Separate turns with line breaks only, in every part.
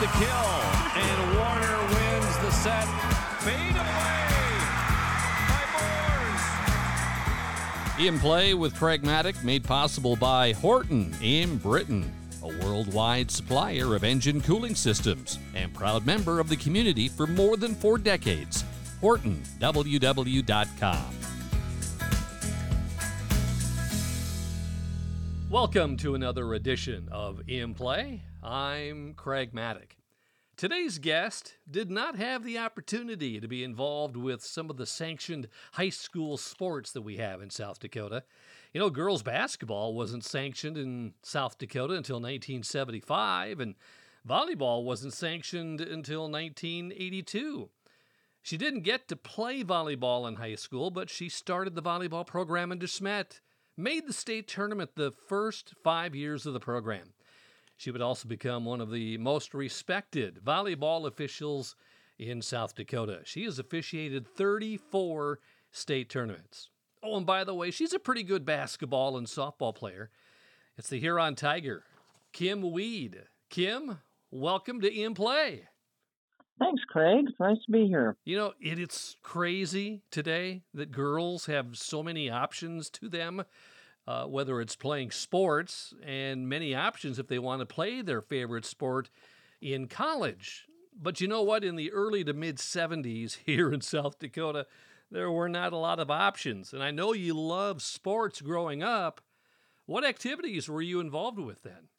the kill, and Warner wins the set. Fade away by Moores. In Play with Craig Maddock, made possible by Horton in Britain, a worldwide supplier of engine cooling systems and proud member of the community for more than 4 decades. HortonWW.com. Welcome to another edition of In Play. I'm Craig Maddock. Today's guest did not have the opportunity to be involved with some of the sanctioned high school sports that we have in South Dakota. You know, girls basketball wasn't sanctioned in South Dakota until 1975, and volleyball wasn't sanctioned until 1982. She didn't get to play volleyball in high school, but she started the volleyball program in De Smet, made the state tournament the first 5 years of the program. She would also become one of the most respected volleyball officials in South Dakota. She has officiated 34 state tournaments. Oh, and by the way, she's a pretty good basketball and softball player. It's the Huron Tiger, Kim Weed. Kim, welcome to In Play.
Thanks, Craig. It's nice to be here.
You know, it's crazy today that girls have so many options to them, whether it's playing sports and many options if they want to play their favorite sport in college. But you know what? In the early to mid-'70s here in South Dakota, there were not a lot of options. And I know you loved sports growing up. What activities were you involved with then?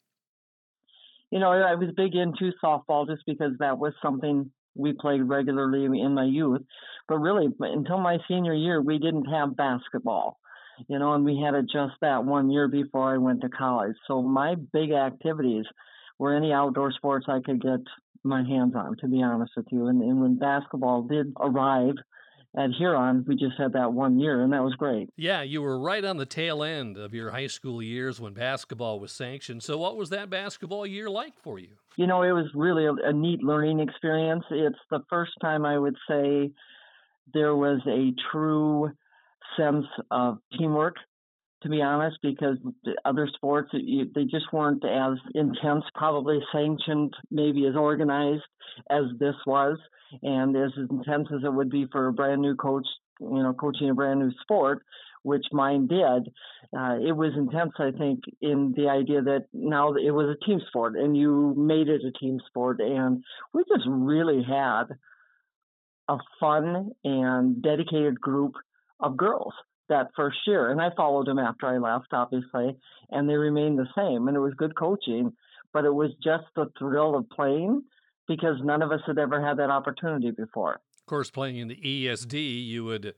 You know, I was big into softball just because that was something we played regularly in my youth. But really, until my senior year, we didn't have basketball, you know, and we had it just that 1 year before I went to college. So my big activities were any outdoor sports I could get my hands on, to be honest with you. And when basketball did arrive at Huron, we just had that 1 year, and that was great.
Yeah, you were right on the tail end of your high school years when basketball was sanctioned. So what was that basketball year like for you?
You know, it was really a neat learning experience. It's the first time I would say there was a true sense of teamwork, to be honest, because the other sports, they just weren't as intense, probably sanctioned, maybe as organized as this was, and as intense as it would be for a brand new coach, you know, coaching a brand new sport, which mine did. It was intense, I think, in the idea that now it was a team sport and you made it a team sport. And we just really had a fun and dedicated group of girls that first year. And I followed them after I left, obviously, and they remained the same. And it was good coaching, but it was just the thrill of playing because none of us had ever had that opportunity before.
Of course, playing in the ESD, you would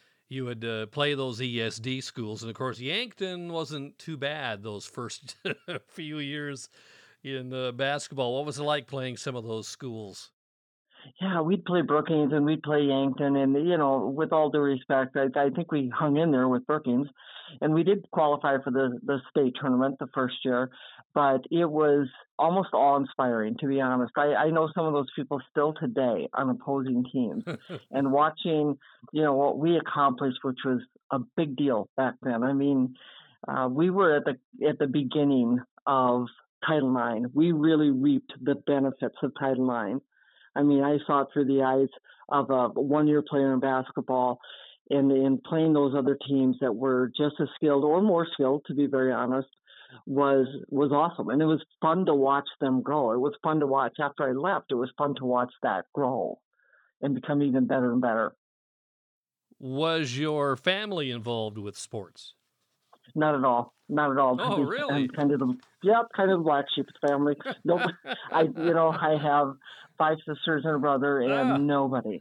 play those ESD schools. And, of course, Yankton wasn't too bad those first few years in basketball. What was it like playing some of those schools?
Yeah, we'd play Brookings and we'd play Yankton. And, you know, with all due respect, I think we hung in there with Brookings. And we did qualify for the state tournament the first year. But it was almost awe-inspiring, to be honest. I know some of those people still today on opposing teams. And watching, you know, what we accomplished, which was a big deal back then. I mean, we were at the beginning of Title IX. We really reaped the benefits of Title IX. I mean, I saw it through the eyes of a one-year player in basketball and playing those other teams that were just as skilled or more skilled, to be very honest, was awesome. And it was fun to watch them grow. It was fun to watch after I left. It was fun to watch that grow and become even better and better.
Was your family involved with sports?
Not at all. Not at all.
Oh, really?
I'm kind of the black sheep of the family. Nope. I have 5 sisters and a brother, and nobody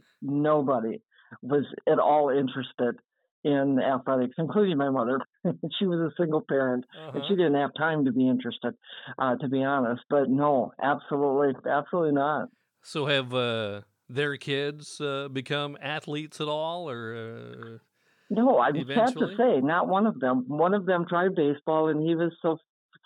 was at all interested in athletics, including my mother. She was a single parent, and she didn't have time to be interested, to be honest. But no, absolutely not.
So have their kids become athletes at all, or?
No, I was sad to say, not one of them. One of them tried baseball, and he was so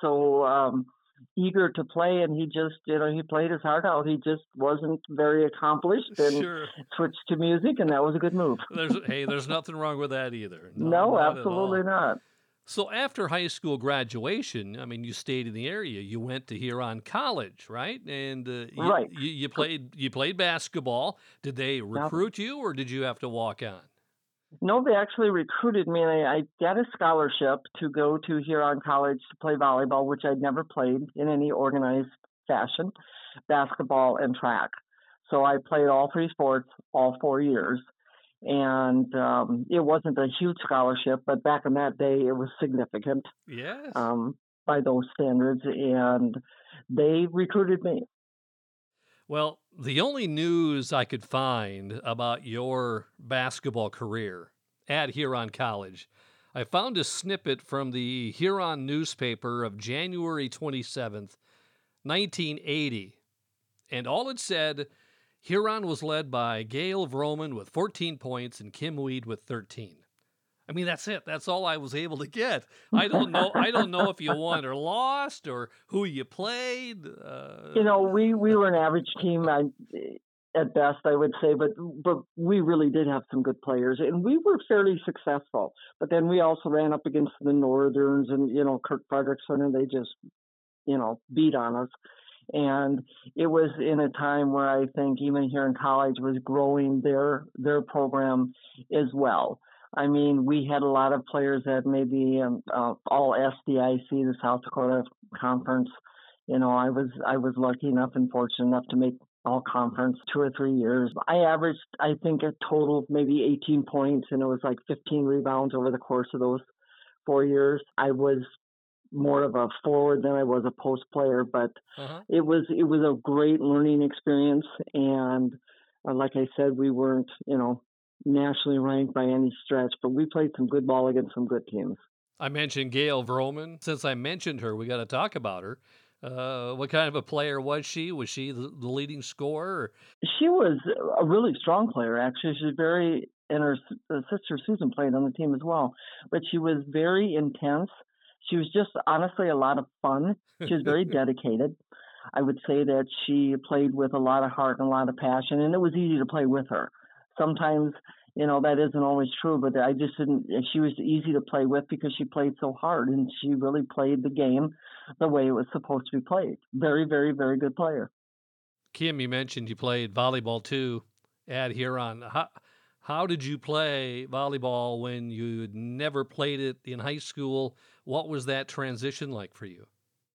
eager to play, and he just, he played his heart out. He just wasn't very accomplished and switched to music, and that was a good move.
There's nothing wrong with that either.
No, absolutely not.
So after high school graduation, I mean, you stayed in the area. You went to Huron College, right? And
Right.
you played basketball. Did they
Yeah.
recruit you, or did you have to walk on?
No, they actually recruited me, and I got a scholarship to go to Huron College to play volleyball, which I'd never played in any organized fashion, basketball and track. So I played all three sports all 4 years. And it wasn't a huge scholarship, but back in that day, it was significant
Yes.
um, by those standards. And they recruited me.
Well, the only news I could find about your basketball career at Huron College, I found a snippet from the Huron newspaper of January 27th, 1980. And all it said, Huron was led by Gail Vroman with 14 points and Kim Weed with 13. I mean, that's it. That's all I was able to get. I don't know. I don't know if you won or lost or who you played.
We were an average team at best, I would say, but we really did have some good players, and we were fairly successful. But then we also ran up against the Northerns and Kirk Frederickson, and they just beat on us. And it was in a time where I think even here in college was growing their program as well. I mean, we had a lot of players that maybe all SDIC, the South Dakota Conference. I was lucky enough and fortunate enough to make all conference 2 or 3 years. I averaged, I think, a total of maybe 18 points, and it was like 15 rebounds over the course of those 4 years. I was more of a forward than I was a post player, but it was a great learning experience. And like I said, we weren't nationally ranked by any stretch, but we played some good ball against some good teams.
I mentioned Gail Vroman. Since I mentioned her, we got to talk about her. What kind of a player was she? Was she the leading scorer?
She was a really strong player, actually. She's very, and her sister Susan played on the team as well, but she was very intense. She was just honestly a lot of fun. She was very dedicated. I would say that she played with a lot of heart and a lot of passion, and it was easy to play with her. Sometimes, that isn't always true, but I just didn't. She was easy to play with because she played so hard, and she really played the game the way it was supposed to be played. Very, very, very good player.
Kim, you mentioned you played volleyball too at Huron. How did you play volleyball when you never played it in high school? What was that transition like for you?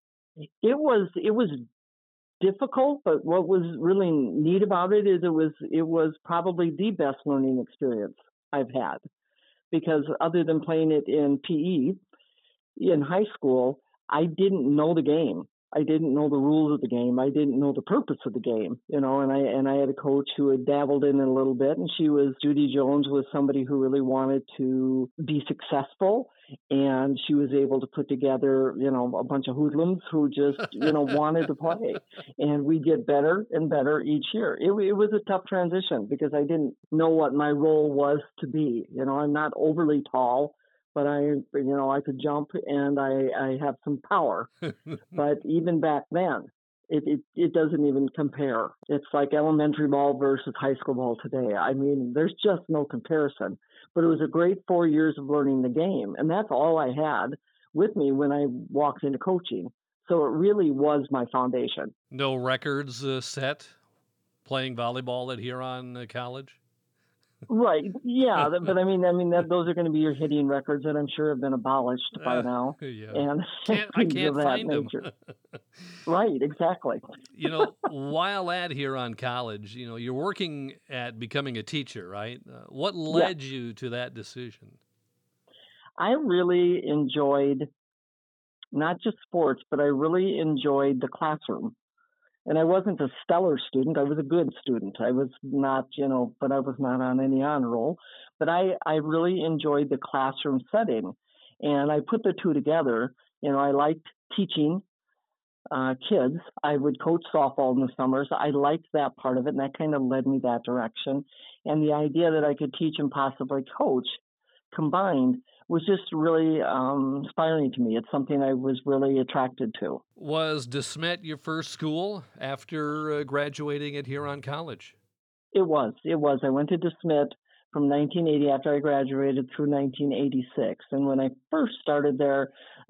It was difficult, but what was really neat about it is it was probably the best learning experience I've had, because other than playing it in PE in high school, I didn't know the game. I didn't know the rules of the game. I didn't know the purpose of the game, and I had a coach who had dabbled in it a little bit, and Judy Jones was somebody who really wanted to be successful, and she was able to put together, a bunch of hoodlums who just, wanted to play, and we get better and better each year. It was a tough transition because I didn't know what my role was to be. I'm not overly tall, but I could jump and I have some power. But even back then, it doesn't even compare. It's like elementary ball versus high school ball today. I mean, there's just no comparison. But it was a great 4 years of learning the game, and that's all I had with me when I walked into coaching. So it really was my foundation.
No records set playing volleyball at Huron College?
Right. Yeah. But I mean, those are going to be your hitting records that I'm sure have been abolished by now.
Yeah.
And
I
things
can't
of that
find
nature.
them.
Right. Exactly.
While at Huron College, you're working at becoming a teacher, right? What led you to that decision?
I really enjoyed not just sports, but I really enjoyed the classroom. And I wasn't a stellar student. I was a good student. I was not, but I was not on any honor roll. But I really enjoyed the classroom setting. And I put the two together. I liked teaching kids. I would coach softball in the summers. I liked that part of it, and that kind of led me that direction. And the idea that I could teach and possibly coach combined was just really inspiring to me. It's something I was really attracted to.
Was DeSmet your first school after graduating at Huron College?
It was. I went to DeSmet from 1980 after I graduated through 1986. And when I first started there,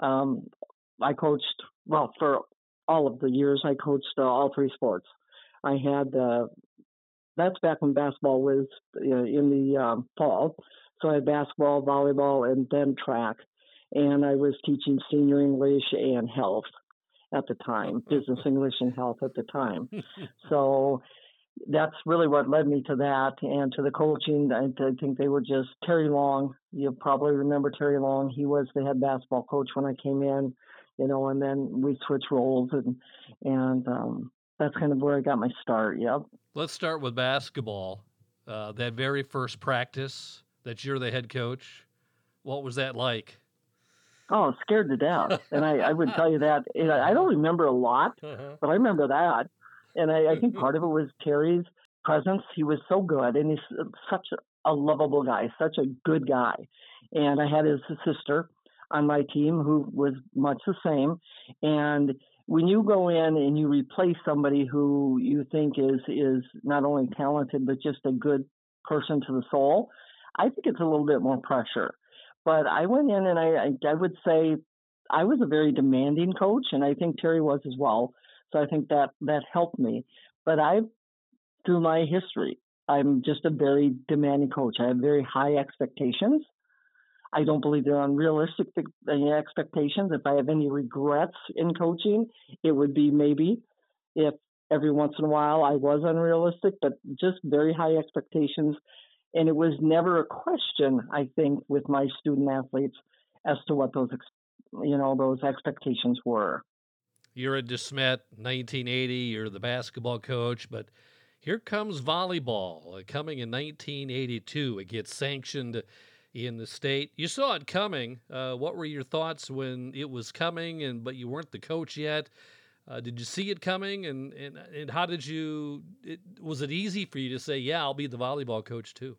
I coached, well, for all of the years, I coached all three sports. I had, that's back when basketball was in the fall. So I had basketball, volleyball, and then track. And I was teaching senior English and health at the time, business English and health at the time. So that's really what led me to that and to the coaching. I think they were just Terry Long. You probably remember Terry Long. He was the head basketball coach when I came in, and then we switched roles and that's kind of where I got my start. Yep.
Let's start with basketball. That very first practice that you're the head coach, what was that like?
Oh, scared to death. And I would tell you that. I don't remember a lot, but I remember that. And I think part of it was Terry's presence. He was so good, and he's such a lovable guy, such a good guy. And I had his sister on my team who was much the same. And when you go in and you replace somebody who you think is not only talented, but just a good person to the soul, I think it's a little bit more pressure. But I went in and I would say I was a very demanding coach, and I think Terry was as well. So I think that helped me. But through my history, I'm just a very demanding coach. I have very high expectations. I don't believe they're unrealistic expectations. If I have any regrets in coaching, it would be maybe if every once in a while I was unrealistic, but just very high expectations. And it was never a question, I think, with my student athletes as to what those expectations were.
You're at DeSmet, 1980. You're the basketball coach, but here comes volleyball coming in 1982. It gets sanctioned in the state. You saw it coming. What were your thoughts when it was coming, but you weren't the coach yet? Did you see it coming, and how did you? Was it easy for you to say, "Yeah, I'll be the volleyball coach too"?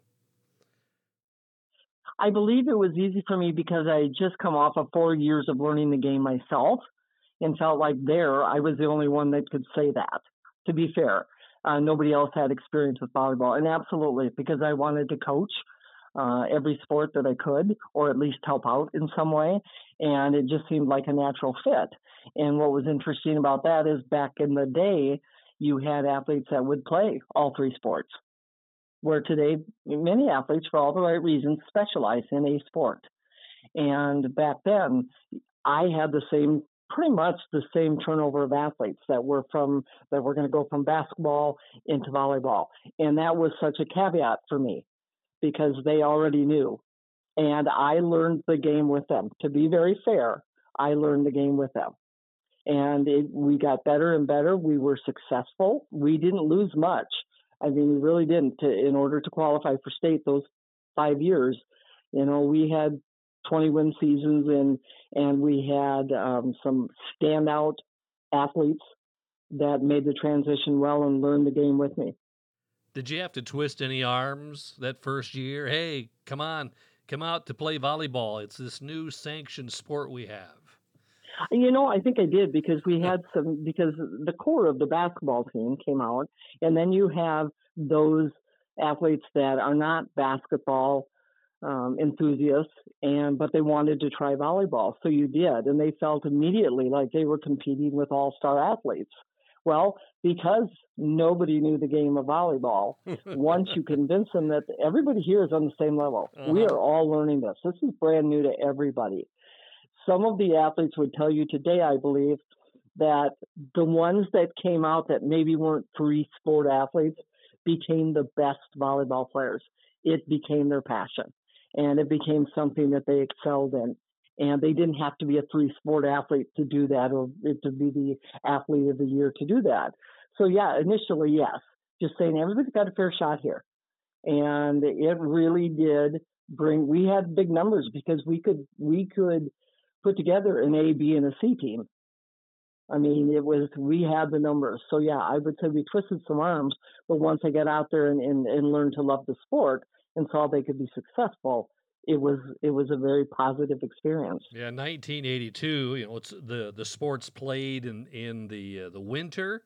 I believe it was easy for me because I had just come off of 4 years of learning the game myself, and felt like I was the only one that could say that. To be fair, nobody else had experience with volleyball, and absolutely because I wanted to coach every sport that I could, or at least help out in some way. And it just seemed like a natural fit. And what was interesting about that is back in the day, you had athletes that would play all three sports, where today many athletes, for all the right reasons, specialize in a sport. And back then, I had pretty much the same turnover of athletes that were going to go from basketball into volleyball. And that was such a caveat for me, because they already knew. And I learned the game with them. To be very fair, I learned the game with them. And we got better and better. We were successful. We didn't lose much. I mean, we really didn't. In order to qualify for state those 5 years, we had 20-win seasons, and we had some standout athletes that made the transition well and learned the game with me.
Did you have to twist any arms that first year? Hey, come on, come out to play volleyball. It's this new sanctioned sport we have.
I think I did, because because the core of the basketball team came out, and then you have those athletes that are not basketball enthusiasts, but they wanted to try volleyball. So you did, and they felt immediately like they were competing with all-star athletes. Well, because nobody knew the game of volleyball, once you convince them that everybody here is on the same level, we are all learning this. This is brand new to everybody. Some of the athletes would tell you today, I believe, that the ones that came out that maybe weren't three sport athletes became the best volleyball players. It became their passion, and it became something that they excelled in. And they didn't have to be a three-sport athlete to do that, or to be the athlete of the year to do that. So, yeah, initially, yes. Just saying everybody's got a fair shot here. And it really did we had big numbers, because we could put together an A, B, and a C team. I mean, we had the numbers. So, yeah, I would say we twisted some arms. But once I got out there and learned to love the sport and saw they could be successful, it was a very positive experience.
Yeah, 1982. It's the sports played in the winter.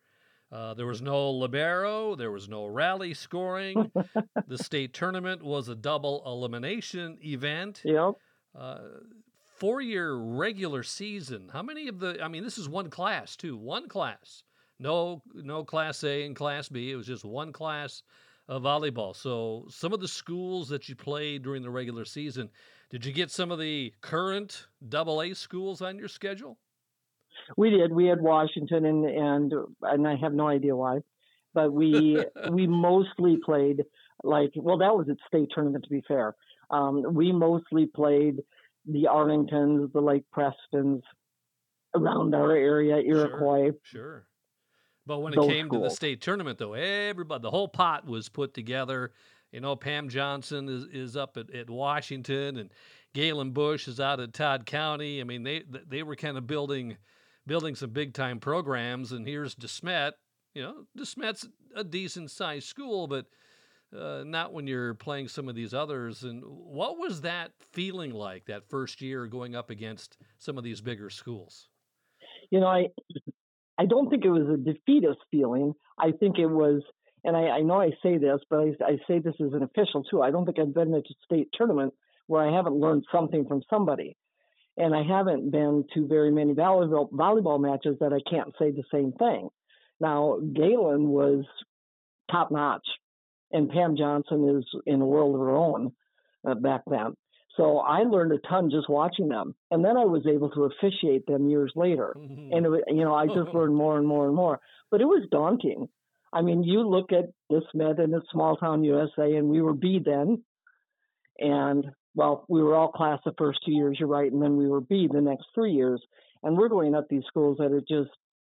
There was no libero, there was no rally scoring. The state tournament was a double elimination event.
Yep.
Uh, 4-year regular season. How many of the? I mean, this is one class too. One class. No class A and class B. It was just one class of volleyball. So some of the schools that you played during the regular season, did you get some of the current double A schools on your schedule?
We did. We had Washington, and I have no idea why, but we we mostly played that was its state tournament, to be fair. We mostly played the Arlingtons, the Lake Prestons, around our area, Iroquois.
Sure. But when it
Those
came to the
schools.
state tournament, though, everybody, the whole pot was put together. Pam Johnson is up at Washington, and Galen Bush is out at Todd County. I mean, they were kind of building some big time programs. And here's DeSmet. DeSmet's a decent sized school, but not when you're playing some of these others. And what was that feeling like that first year going up against some of these bigger schools?
I don't think it was a defeatist feeling. I think it was, and I know I say this, but I say this as an official too. I don't think I've been at a state tournament where I haven't learned something from somebody. And I haven't been to very many volleyball matches that I can't say the same thing. Now, Galen was top notch, and Pam Johnson is in a world of her own back then. So I learned a ton just watching them. And then I was able to officiate them years later.
Mm-hmm.
And, I just learned more and more and more. But it was daunting. I mean, you look at DeSmet in a small town USA, and we were B then. And, well, we were all class the first 2 years, you're right. And then we were B the next 3 years. And we're going up these schools that are just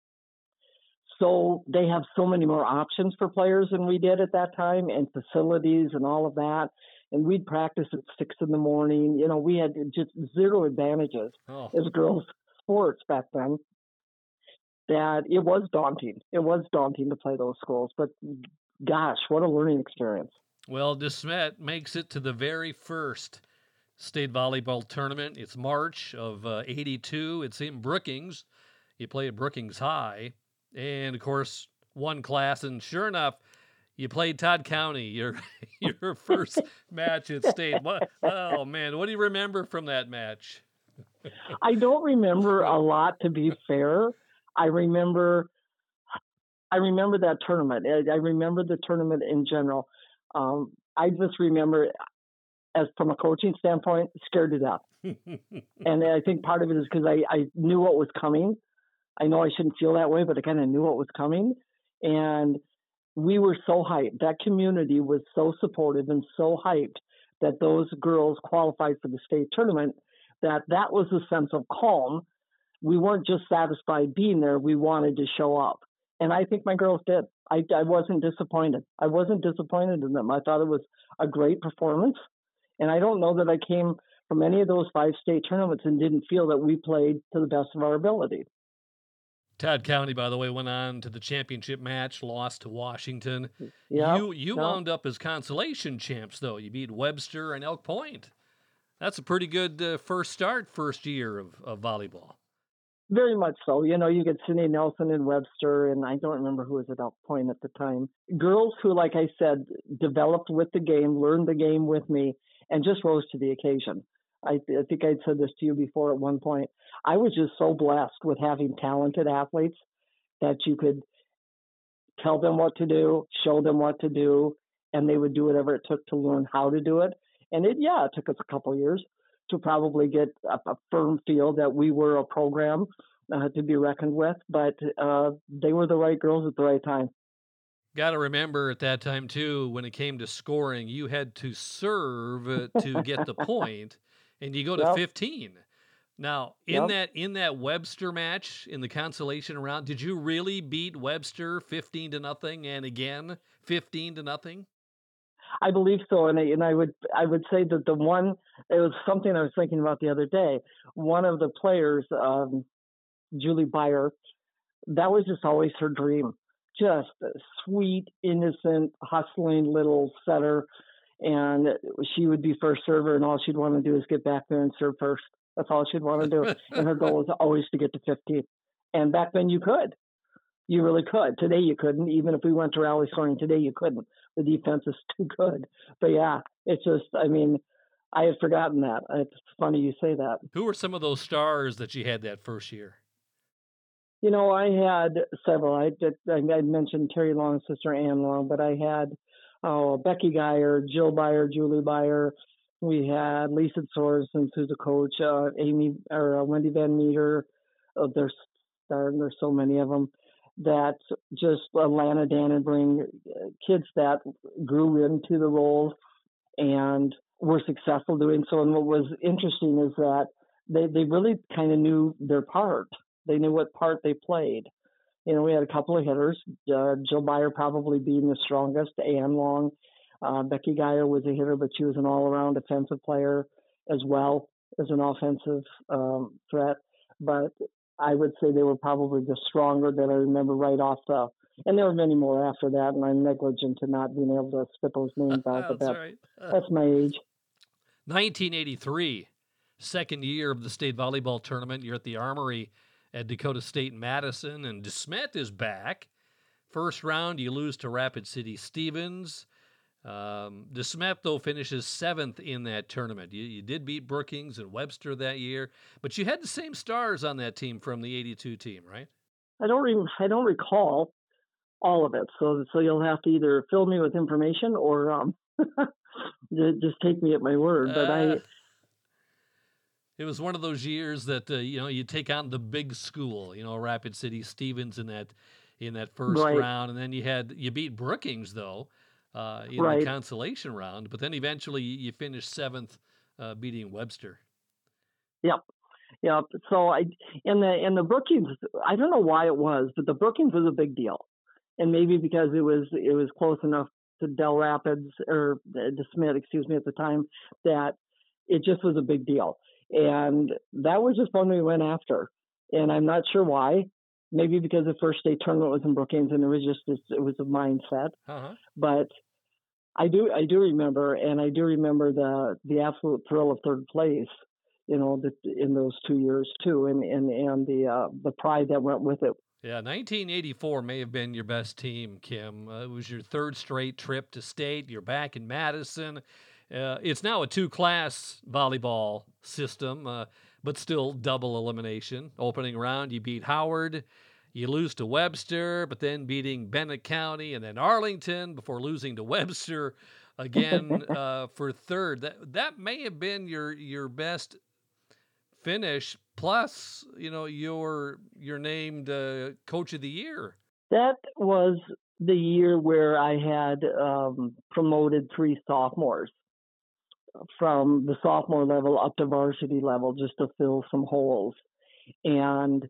they have so many more options for players than we did at that time, and facilities and all of that. And we'd practice at 6 a.m. We had just zero advantages as girls' sports back then. That it was daunting. It was daunting to play those schools. But gosh, what a learning experience.
Well, DeSmet makes it to the very first state volleyball tournament. It's March of '82. It's in Brookings. You play at Brookings High. And, of course, one class. And sure enough, you played Todd County, your first match at state. Oh, man, what do you remember from that match?
I don't remember a lot, to be fair. I remember that tournament. I remember the tournament in general. I just remember, as from a coaching standpoint, scared to death. And I think part of it is because I knew what was coming. I know I shouldn't feel that way, but I kind of knew what was coming. And we were so hyped. That community was so supportive and so hyped that those girls qualified for the state tournament, that was a sense of calm. We weren't just satisfied being there. We wanted to show up. And I think my girls did. I wasn't disappointed. I wasn't disappointed in them. I thought it was a great performance. And I don't know that I came from any of those 5 state tournaments and didn't feel that we played to the best of our ability.
Todd County, by the way, went on to the championship match, lost to Washington.
Yep,
you wound up as consolation champs, though. You beat Webster and Elk Point. That's a pretty good first year of volleyball.
Very much so. You get Cindy Nelson and Webster, and I don't remember who was at Elk Point at the time. Girls who, like I said, developed with the game, learned the game with me, and just rose to the occasion. I think I'd said this to you before at one point. I was just so blessed with having talented athletes that you could tell them what to do, show them what to do, and they would do whatever it took to learn how to do it. And it took us a couple of years to probably get a firm feel that we were a program to be reckoned with, but they were the right girls at the right time.
Got to remember at that time, too, when it came to scoring, you had to serve to get the point, and you go to 15. Now, in that Webster match, in the consolation round, did you really beat Webster 15-0 and again 15-0?
I believe so, and I would say that the one, it was something I was thinking about the other day. One of the players, Julie Byer, that was just always her dream. Just a sweet, innocent, hustling little setter, and she would be first server, and all she'd want to do is get back there and serve first. That's all she'd want to do, and her goal was always to get to 15. And back then, you could.
You really could. Today you couldn't. Even if we went to rally scoring today, you couldn't. The defense is too good. But yeah, it's just, I mean, I had forgotten that. It's funny you say that.
Who were some of those stars that you had that first year?
You know, I had several. I mentioned Terry Long's sister, Ann Long, but I had Becky Geyer, Jill Beyer, Julie Beyer. We had Lisa Sorensen, who's a coach, Wendy Van Meter. There's so many of them. That just Lana Dannenbring, kids that grew into the roles and were successful doing so. And what was interesting is that they really kind of knew their part. They knew what part they played. You know, we had a couple of hitters, Jill Beyer probably being the strongest, Ann Long. Becky Geyer was a hitter, but she was an all-around defensive player as well as an offensive threat. But I would say they were probably the stronger that I remember right off the. And there were many more after that, and I'm negligent in not being able to spit those names out. But
right.
That's my age.
1983, second year of the state volleyball tournament. You're at the Armory at Dakota State Madison, and DeSmet is back. First round, you lose to Rapid City Stevens. DeSmet, though, finishes 7th in that tournament. You did beat Brookings and Webster that year, but you had the same stars on that team from the 82 team, right?
I don't recall all of it, so you'll have to either fill me with information or just take me at my word. But
it was one of those years that you take on the big school, Rapid City Stevens in that first round, and then you beat Brookings though in the consolation round, but then eventually you finished 7th, beating Webster.
Yep. So in the Brookings, I don't know why it was, but the Brookings was a big deal, and maybe because it was close enough to Del Rapids or DeSmet, at the time, that it just was a big deal. And that was just one we went after. And I'm not sure why. Maybe because the first state tournament was in Brookings and it was a mindset.
Uh-huh.
But I do remember, and I do remember the absolute thrill of third place, in those 2 years too, and the pride that went with it.
Yeah, 1984 may have been your best team, Kim. It was your third straight trip to state. You're back in Madison. It's now a 2-class volleyball system, but still double elimination. Opening round, you beat Howard. You lose to Webster, but then beating Bennett County and then Arlington before losing to Webster again for third. That may have been your best finish. Plus, you're named Coach of the Year.
That was the year where I had promoted 3 sophomores from the sophomore level up to varsity level just to fill some holes. And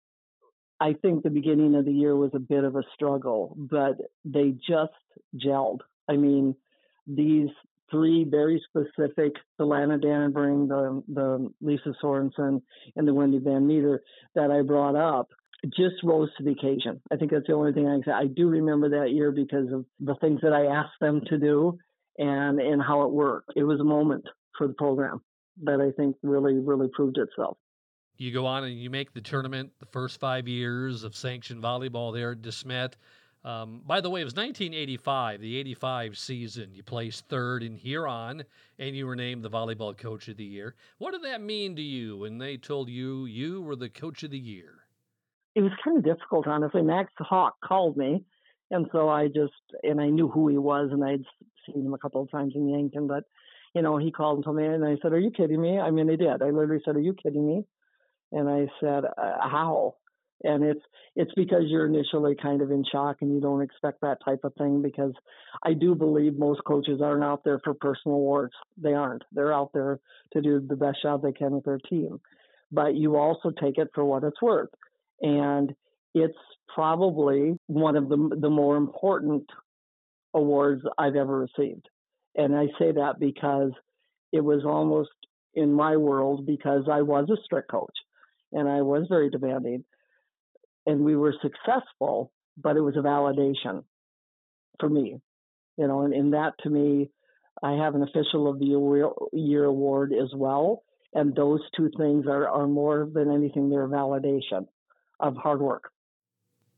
I think the beginning of the year was a bit of a struggle, but they just gelled. I mean, these 3 very specific, the Lana Dannenbring, the Lisa Sorensen, and the Wendy Van Meter that I brought up, just rose to the occasion. I think that's the only thing I can say. I do remember that year because of the things that I asked them to do and how it worked. It was a moment for the program that I think really, really proved itself.
You go on and you make the tournament the first 5 years of sanctioned volleyball there at DeSmet. By the way, it was 1985, the 85 season. You placed 3rd in Huron, and you were named the Volleyball Coach of the Year. What did that mean to you when they told you you were the Coach of the Year?
It was kind of difficult, honestly. Max Hawk called me, and so I knew who he was, and I'd seen him a couple of times in Yankton, but, he called and told me, and I said, "Are you kidding me?" I mean, I did. I literally said, "Are you kidding me?" And I said, "How?" And it's because you're initially kind of in shock and you don't expect that type of thing, because I do believe most coaches aren't out there for personal awards. They aren't. They're out there to do the best job they can with their team. But you also take it for what it's worth. And it's probably one of the more important awards I've ever received. And I say that because it was almost in my world, because I was a strict coach and I was very demanding. And we were successful, but it was a validation for me, and that to me, I have an Official of the Year award as well. And those 2 things are more than anything, they're a validation of hard work.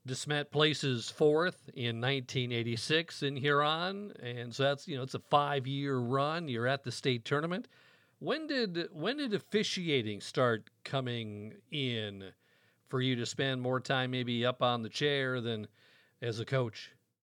DeSmet places fourth in 1986 in Huron, and so that's it's a 5-year run. You're at the state tournament. When did officiating start coming in for you to spend more time maybe up on the chair than as a coach?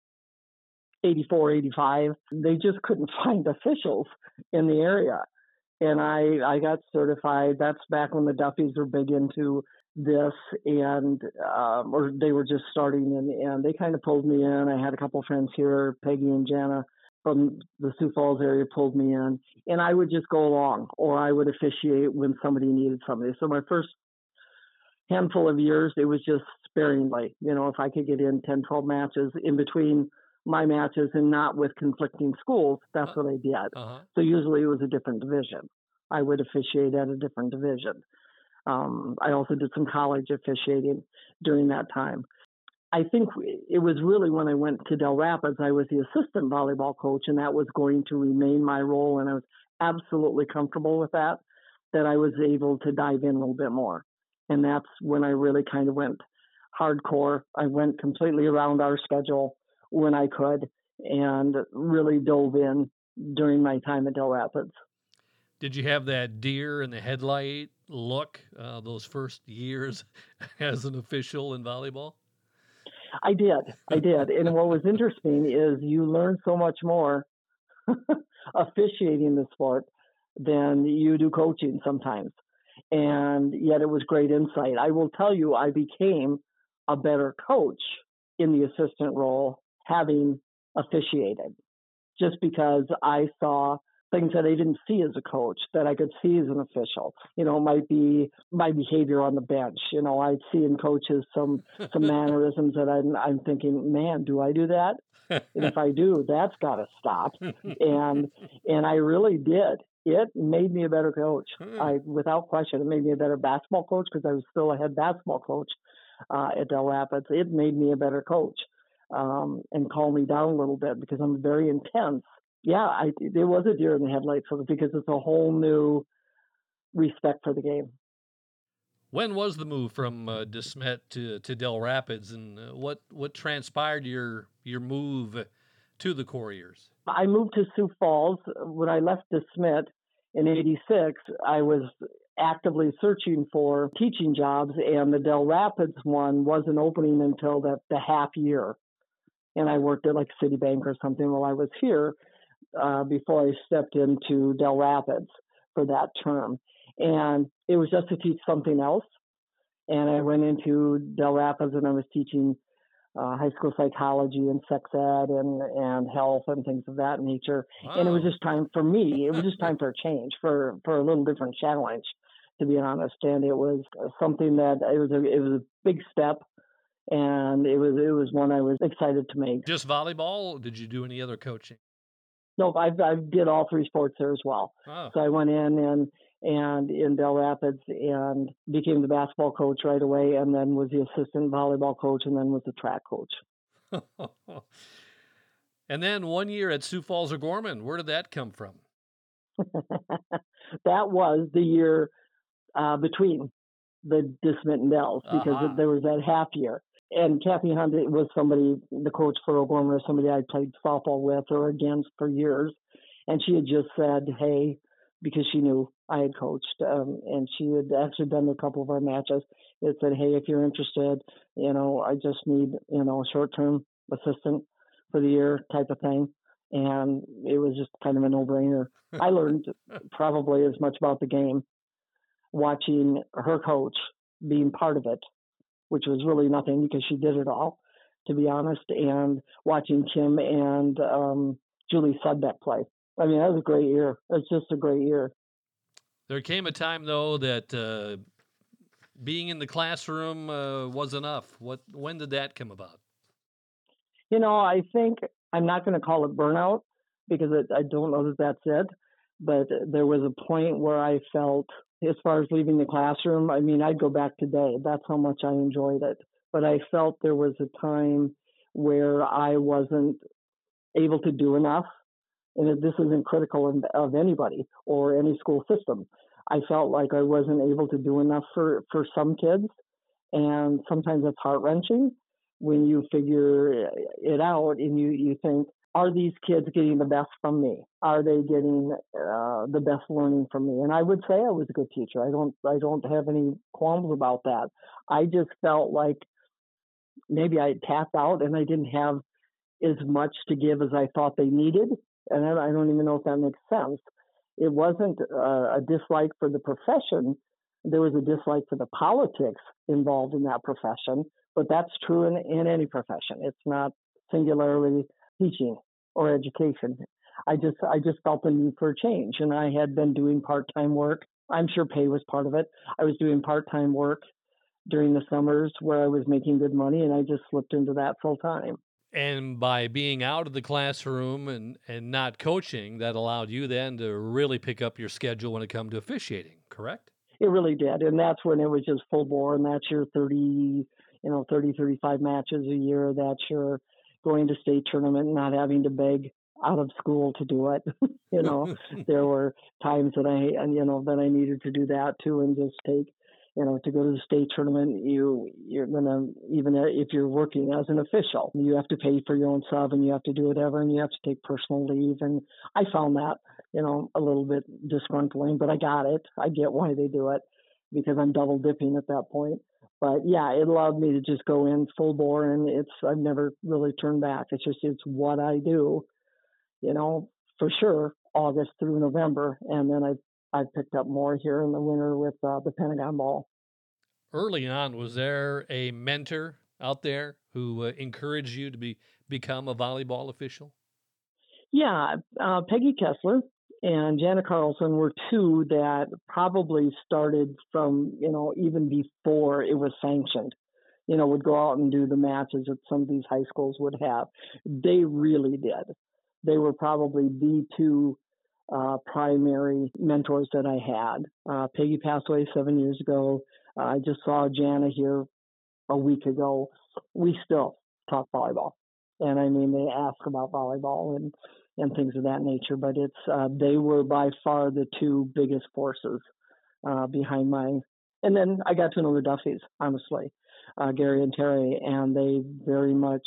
84, 85. They just couldn't find officials in the area. And I got certified. That's back when the Duffys were big into this, and or they were just starting, and they kind of pulled me in. I had a couple friends here, Peggy and Jana from the Sioux Falls area pulled me in, and I would just go along, or I would officiate when somebody needed somebody. So my first handful of years, it was just sparingly. If I could get in 10, 12 matches in between my matches and not with conflicting schools, that's what I did.
Uh-huh.
So usually it was a different division. I would officiate at a different division. I also did some college officiating during that time. I think it was really when I went to Del Rapids, I was the assistant volleyball coach, and that was going to remain my role, and I was absolutely comfortable with that I was able to dive in a little bit more. And that's when I really kind of went hardcore. I went completely around our schedule when I could and really dove in during my time at Del Rapids.
Did you have that deer in the headlight look those first years as an official in volleyball?
I did. And what was interesting is you learn so much more officiating the sport than you do coaching sometimes. And yet it was great insight. I will tell you, I became a better coach in the assistant role having officiated, just because I saw things that I didn't see as a coach that I could see as an official. It might be my behavior on the bench. I'd see in coaches some mannerisms that I'm thinking, man, do I do that? And if I do, that's got to stop. And I really did. It made me a better coach. Without question, it made me a better basketball coach because I was still a head basketball coach at Del Rapids. It made me a better coach and calmed me down a little bit because I'm very intense. Yeah, there was a deer in the headlights because it's a whole new respect for the game.
When was the move from DeSmet to Del Rapids, and what transpired your move to the Couriers?
I moved to Sioux Falls. When I left DeSmet in '86, I was actively searching for teaching jobs, and the Del Rapids one wasn't opening until the half year. And I worked at like Citibank or something while I was here before I stepped into Del Rapids for that term. And it was just to teach something else. And I went into Del Rapids and I was teaching high school psychology and sex ed and health and things of that nature. Wow. And it was just time for me. It was just time for a change, for a little different challenge, to be honest. And it was something that it was a big step. And it was one I was excited to make.
Just volleyball? Did you do any other coaching?
No, I did all three sports there as well.
Oh.
So I went in in Del Rapids and became the basketball coach right away, and then was the assistant volleyball coach, and then was the track coach.
And then 1 year at Sioux Falls O'Gorman. Where did that come from?
That was the year between the DeSmet and Dells, because there was that half year. And Kathy Hunt was somebody, the coach for O'Gorman, or somebody I played softball with or against for years. And she had just said, hey, because she knew I had coached, and she had actually done a couple of our matches. It said, hey, if you're interested, I just need, a short-term assistant for the year type of thing. And it was just kind of a no-brainer. I learned probably as much about the game watching her coach, being part of it, which was really nothing because she did it all, to be honest, and watching Kim and Julie Sudbeck play. I mean, that was a great year. It was just a great year.
There came a time, though, that being in the classroom was enough. When did that come about?
I think I'm not going to call it burnout because I don't know that that's it, but there was a point where I felt, as far as leaving the classroom, I mean, I'd go back today. That's how much I enjoyed it. But I felt there was a time where I wasn't able to do enough. And this isn't critical of anybody or any school system. I felt like I wasn't able to do enough for some kids. And sometimes it's heart-wrenching. when you figure it out and you think, are these kids getting the best from me? Are they getting the best learning from me? And I would say I was a good teacher. I don't have any qualms about that. I just felt like maybe I tapped out and I didn't have as much to give as I thought they needed. And I don't even know if that makes sense. It wasn't a dislike for the profession. There was a dislike for the politics involved in that profession, but that's true in any profession. It's not singularly teaching or education. I just felt the need for a change, and I had been doing part-time work. I'm sure pay was part of it. I was doing part-time work during the summers where I was making good money, and I just slipped into that full time.
And by being out of the classroom and not coaching, that allowed you then to really pick up your schedule when it come to officiating, correct?
It really did. And that's when it was just full bore. And that's your 35 matches a year. That's your going to state tournament, not having to beg out of school to do it. There were times that that I needed to do that too, and just take, to go to the state tournament, you're gonna, even if you're working as an official, you have to pay for your own sub and you have to do whatever and you have to take personal leave. And I found that, a little bit disgruntling, but I got it. I get why they do it because I'm double dipping at that point. But yeah, it allowed me to just go in full bore, and I've never really turned back. It's what I do, for sure, August through November. And then I've picked up more here in the winter with the Pentagon Ball.
Early on, was there a mentor out there who encouraged you to become a volleyball official?
Yeah, Peggy Kessler and Janet Carlson were two that probably started from, even before it was sanctioned, would go out and do the matches that some of these high schools would have. They really did. They were probably the two primary mentors that I had. Peggy passed away 7 years ago. I just saw Jana here a week ago. We still talk volleyball. And I mean, they ask about volleyball and things of that nature, but they were by far the two biggest forces behind mine. And then I got to know the Duffys, honestly, Gary and Terry, and they very much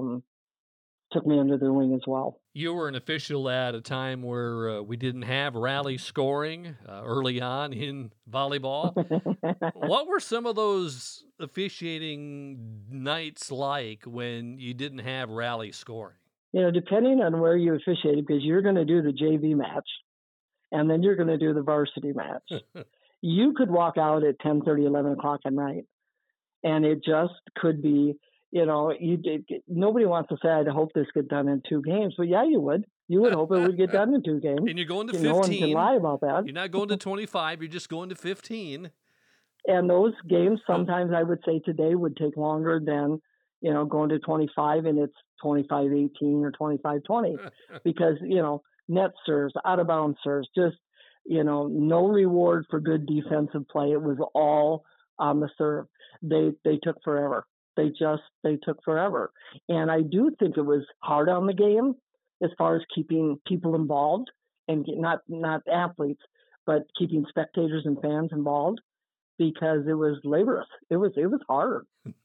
took me under their wing as well.
You were an official at a time where we didn't have rally scoring early on in volleyball. What were some of those officiating nights like when you didn't have rally scoring?
Depending on where you officiated, because you're going to do the JV match, and then you're going to do the varsity match. You could walk out at 10:30, 11 o'clock at night, and it just could be, nobody wants to say, I'd hope this get done in 2 games. But yeah, you would. You would hope it would get done in 2 games.
And you're going to 15.
No one can lie about that.
You're not going to 25. You're just going to 15.
And those games, sometimes I would say today, would take longer than, going to 25 and it's 25-18 or 25-20 because, net serves, out of bounds serves, just, no reward for good defensive play. It was all on the serve. They took forever. They took forever. And I do think it was hard on the game as far as keeping people involved and not athletes, but keeping spectators and fans involved because it was laborious. It was hard.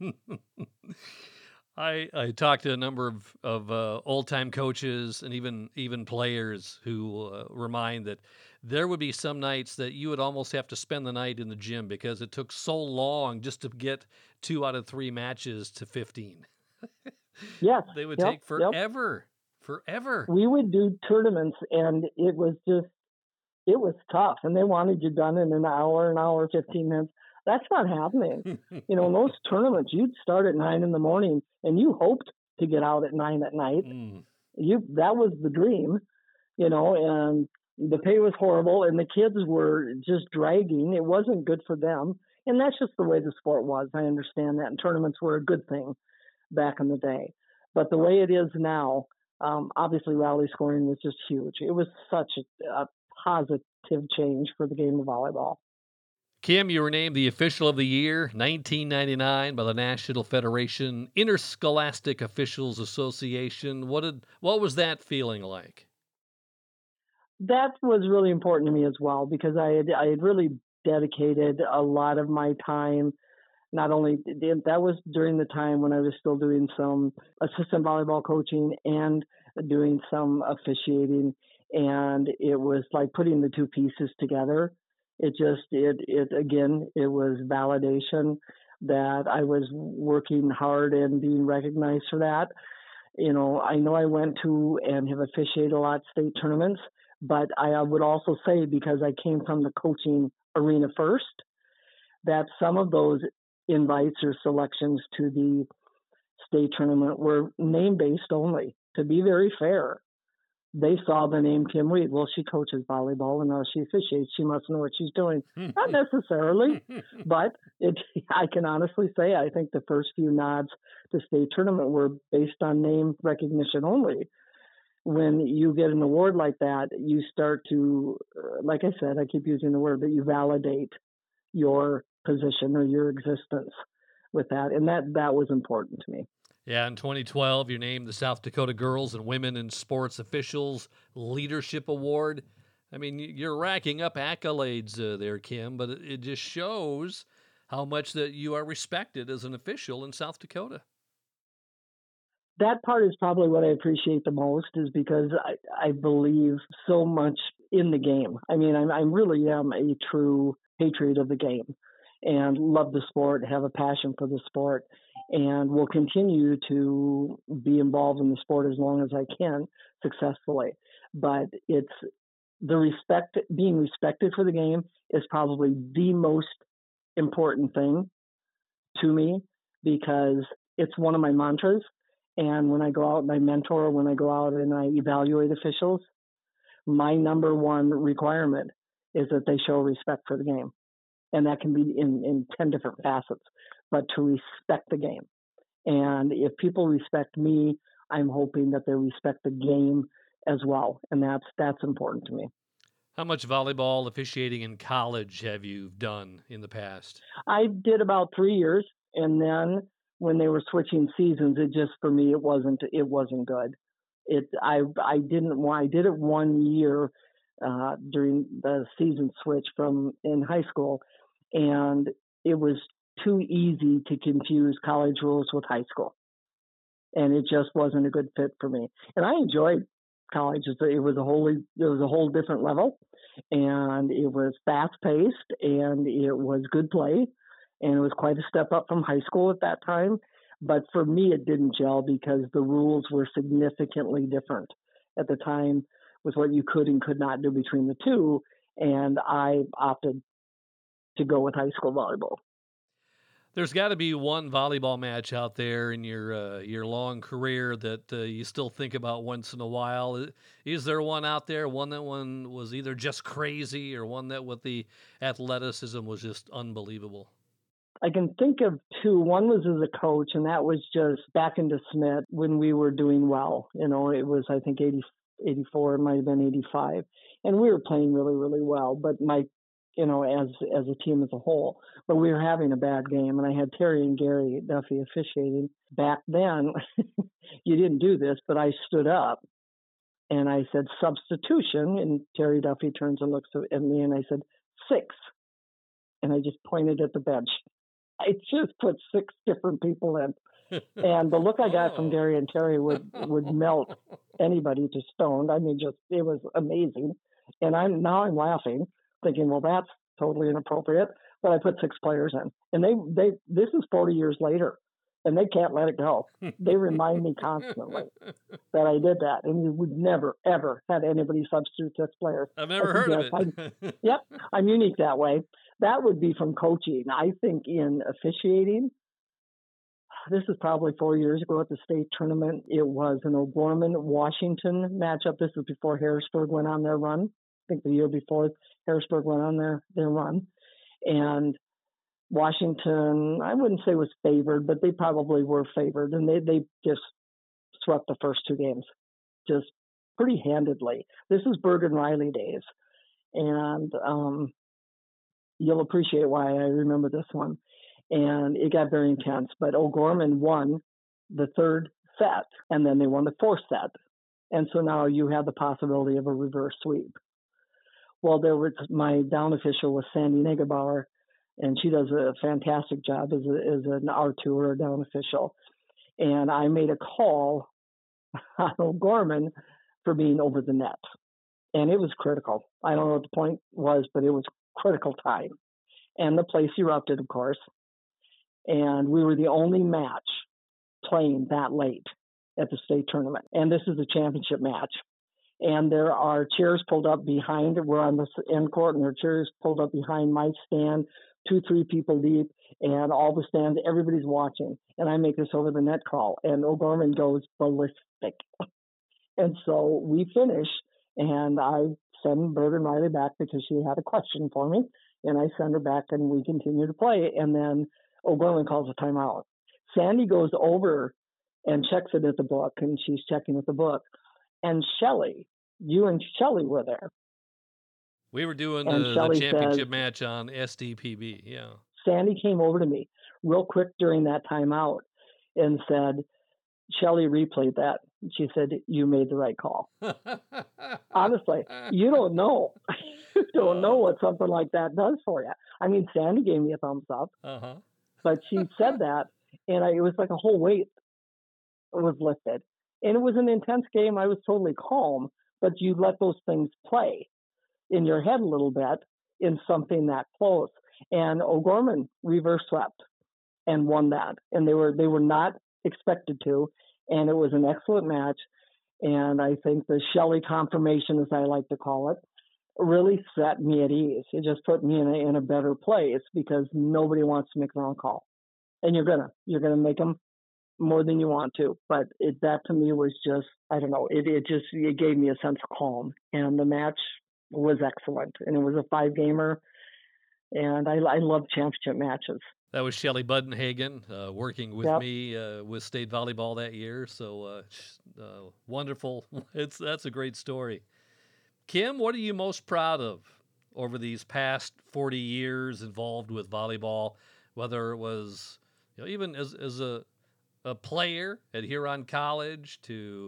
I talked to a number of old-time coaches and even players who remind that there would be some nights that you would almost have to spend the night in the gym because it took so long just to get 2 out of 3 matches to 15.
Yes.
They would take forever. Forever.
We would do tournaments, and it was tough, and they wanted you done in an hour, 15 minutes. That's not happening. In those tournaments, you'd start at 9 a.m, and you hoped to get out at 9 p.m. That was the dream, and the pay was horrible, and the kids were just dragging. It wasn't good for them, and that's just the way the sport was. I understand that, and tournaments were a good thing back in the day. But the way it is now, obviously rally scoring was just huge. It was such a positive change for the game of volleyball.
Kim, you were named the Official of the Year, 1999, by the National Federation Interscholastic Officials Association. What was that feeling like?
That was really important to me as well because I had really dedicated a lot of my time not only that was during the time when I was still doing some assistant volleyball coaching and doing some officiating, and it was like putting the two pieces together. It was validation that I was working hard and being recognized for that. I know I went to and have officiated a lot of state tournaments, but I would also say, because I came from the coaching arena first, that some of those invites or selections to the state tournament were name-based only. To be very fair, they saw the name Kim Weed. Well, she coaches volleyball and now she officiates. She must know what she's doing. Not necessarily, but I can honestly say I think the first few nods to state tournament were based on name recognition only. When you get an award like that, you start to, like I said, I keep using the word, but you validate your position or your existence with that. And that was important to me.
Yeah, in 2012, you're named the South Dakota Girls and Women in Sports Officials Leadership Award. I mean, you're racking up accolades there, Kim, but it just shows how much that you are respected as an official in South Dakota.
That part is probably what I appreciate the most, is because I believe so much in the game. I mean, I really am a true patriot of the game and love the sport, have a passion for the sport, and will continue to be involved in the sport as long as I can successfully. But it's the respect, being respected for the game is probably the most important thing to me, because it's one of my mantras. And when I go out and I mentor, when I go out and I evaluate officials, my number one requirement is that they show respect for the game. And that can be in 10 different facets, but to respect the game. And if people respect me, I'm hoping that they respect the game as well. And that's important to me.
How much volleyball officiating in college have you done in the past? I
did about 3 years. And then when they were switching seasons, for me, it wasn't good. I did it 1 year during the season switch from in high school, and it was too easy to confuse college rules with high school, and it just wasn't a good fit for me. And I enjoyed college. It was a whole different level, and it was fast paced, and it was good play, and it was quite a step up from high school at that time. But for me, it didn't gel because the rules were significantly different at the time with what you could and could not do between the two. And I opted to go with high school volleyball.
There's got to be one volleyball match out there in your long career that you still think about once in a while. Is there one out there, one was either just crazy or one that with the athleticism was just unbelievable?
I can think of two. One was as a coach, and that was just back into Smith when we were doing well. It was, I think, 84, it might have been 85. And we were playing really, really well, but as a team as a whole. But we were having a bad game, and I had Terry and Gary Duffy officiating. Back then, you didn't do this, but I stood up, and I said, substitution, and Terry Duffy turns and looks at me, and I said, 6. And I just pointed at the bench. I just put 6 different people in. And the look I got from Gary and Terry would melt anybody to stone. I mean, it was amazing. And I'm laughing, thinking, well, that's totally inappropriate. But I put 6 players in, and they this is 40 years later, and they can't let it go. They remind me constantly that I did that, and we would never ever had anybody substitute 6 players.
I've never heard of
it. Yep, I'm unique that way. That would be from coaching. I think in officiating, this is probably 4 years ago at the state tournament. It was an O'Gorman-Washington matchup. This was before Harrisburg went on their run. I think the year before Harrisburg went on their run. And Washington, I wouldn't say was favored, but they probably were favored. And they just swept the first 2 games, just pretty handedly. This is Bergen Riley days. And you'll appreciate why I remember this one. And it got very intense. But O'Gorman won the 3rd set, and then they won the 4th set. And so now you have the possibility of a reverse sweep. Well, my down official was Sandy Negebauer, and she does a fantastic job as an R2 or a down official. And I made a call on O'Gorman for being over the net. And it was critical. I don't know what the point was, but it was critical time. And the place erupted, of course. And we were the only match playing that late at the state tournament. And this is a championship match. And there are chairs pulled up behind. We're on the end court, and there are chairs pulled up behind my stand, 2-3 people deep, and all the stands, everybody's watching. And I make this over the net call, and O'Gorman goes ballistic. And so we finish, and I send Bergen Riley back because she had a question for me, and I send her back, and we continue to play. And then O'Gorman calls a timeout. Sandy goes over and checks it at the book, and she's checking at the book. And Shelley, you and Shelley were there.
We were doing the championship match on SDPB, yeah.
Sandy came over to me real quick during that timeout and said, Shelley replayed that. She said, you made the right call. Honestly, you don't know. You don't know what something like that does for you. I mean, Sandy gave me a thumbs up, but she said that, and it was like a whole weight was lifted. And it was an intense game. I was totally calm, but you let those things play in your head a little bit in something that close. And O'Gorman reverse swept and won that. And they were not expected to. And it was an excellent match. And I think the Shelley confirmation, as I like to call it, really set me at ease. It just put me in a better place because nobody wants to make the wrong call. And you're gonna make them more than you want to, but that to me was just, I don't know, it gave me a sense of calm, and the match was excellent, and it was a 5-gamer, and I love championship matches.
That was Shelley Budenhagen working with me with state volleyball that year, so wonderful. That's a great story. Kim, what are you most proud of over these past 40 years involved with volleyball, whether it was even as a player at Huron College to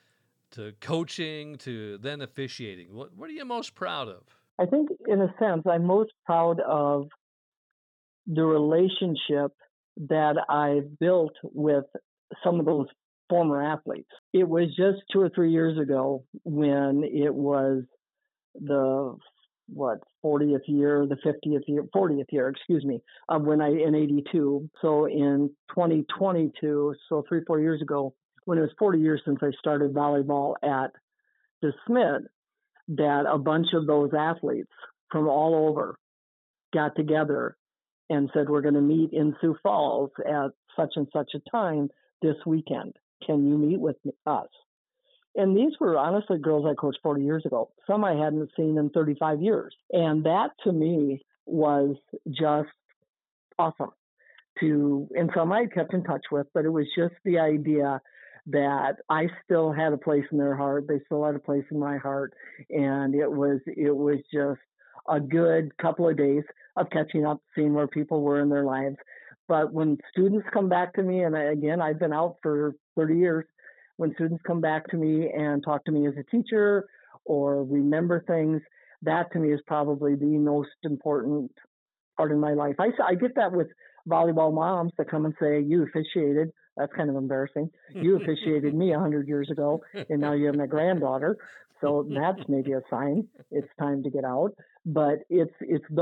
coaching to then officiating? What are you most proud of?
I think in a sense, I'm most proud of the relationship that I built with some of those former athletes. It was just 2 or 3 years ago when it was the 40th year, when in 82. So in 2022, so 3-4 years ago, when it was 40 years since I started volleyball at DeSmit, that a bunch of those athletes from all over got together and said, we're going to meet in Sioux Falls at such and such a time this weekend. Can you meet with us? And these were honestly girls I coached 40 years ago. Some I hadn't seen in 35 years. And that to me was just awesome. And some I kept in touch with, but it was just the idea that I still had a place in their heart. They still had a place in my heart. And it was just a good couple of days of catching up, seeing where people were in their lives. But when students come back to me, and again, I've been out for 30 years, when students come back to me and talk to me as a teacher or remember things, that to me is probably the most important part of my life. I get that with volleyball moms that come and say, you officiated. That's kind of embarrassing. You officiated me 100 years ago, and now you have my granddaughter. So that's maybe a sign it's time to get out. But it's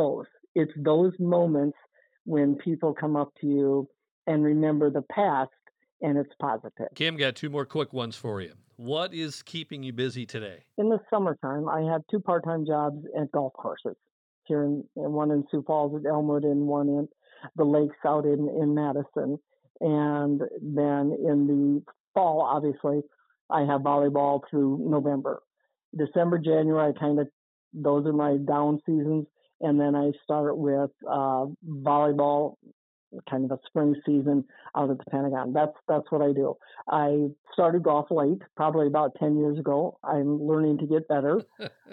those moments when people come up to you and remember the past, and it's positive.
Kim, got 2 more quick ones for you. What is keeping you busy today?
In the summertime, I have 2 part-time jobs at golf courses here, one in Sioux Falls at Elmwood and one in the lakes out in Madison. And then in the fall, obviously, I have volleyball through November. December, January, those are my down seasons. And then I start with volleyball, kind of a spring season out at the Pentagon. That's what I do. I started golf late, probably about 10 years ago. I'm learning to get better.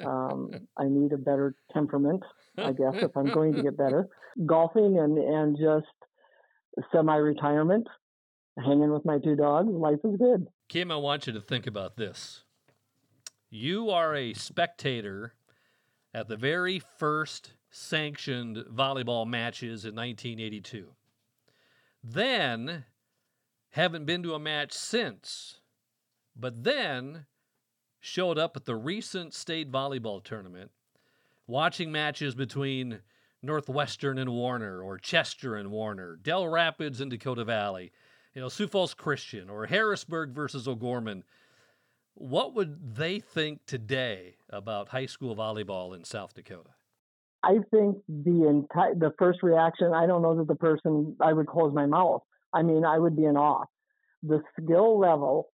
I need a better temperament, I guess, if I'm going to get better. Golfing and just semi-retirement, hanging with my 2 dogs. Life is good.
Kim, I want you to think about this. You are a spectator at the very first sanctioned volleyball matches in 1982. Then, haven't been to a match since, but then showed up at the recent state volleyball tournament, watching matches between Northwestern and Warner, or Chester and Warner, Del Rapids and Dakota Valley, Sioux Falls Christian, or Harrisburg versus O'Gorman. What would they think today about high school volleyball in South Dakota?
I think the first reaction, I don't know that the person, I would close my mouth. I mean, I would be in awe. The skill level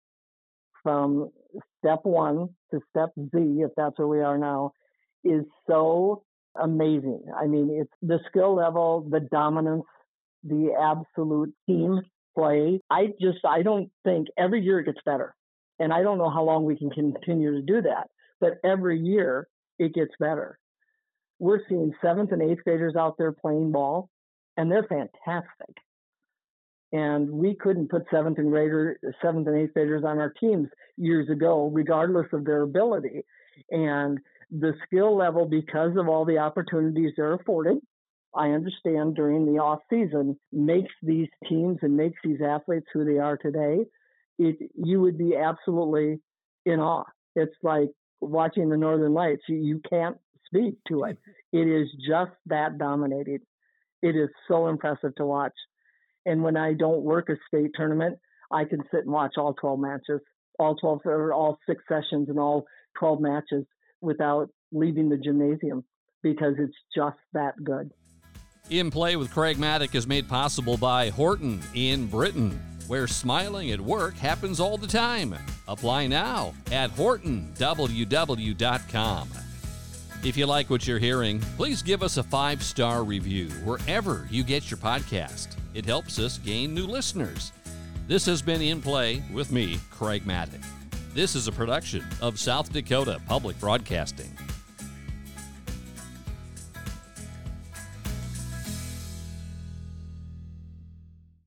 from step 1 to step Z, if that's where we are now, is so amazing. I mean, it's the skill level, the dominance, the absolute team play. I don't think every year it gets better. And I don't know how long we can continue to do that, but every year it gets better. We're seeing 7th and 8th graders out there playing ball, and they're fantastic. And we couldn't put 7th and 8th graders on our teams years ago, regardless of their ability. And the skill level, because of all the opportunities they're afforded, I understand during the off season, makes these teams and makes these athletes who they are today. You would be absolutely in awe. It's like watching the Northern Lights. You can't speak to it. It is just that dominating. It is so impressive to watch. And when I don't work a state tournament, I can sit and watch all 12 matches, all 6 sessions and all 12 matches without leaving the gymnasium, because it's just that good.
In Play with Craig Mattick is made possible by Horton in Britain, where smiling at work happens all the time. Apply now at HortonWW.com. If you like what you're hearing, please give us a 5-star review wherever you get your podcast. It helps us gain new listeners. This has been In Play with me, Craig Mattick. This is a production of South Dakota Public Broadcasting.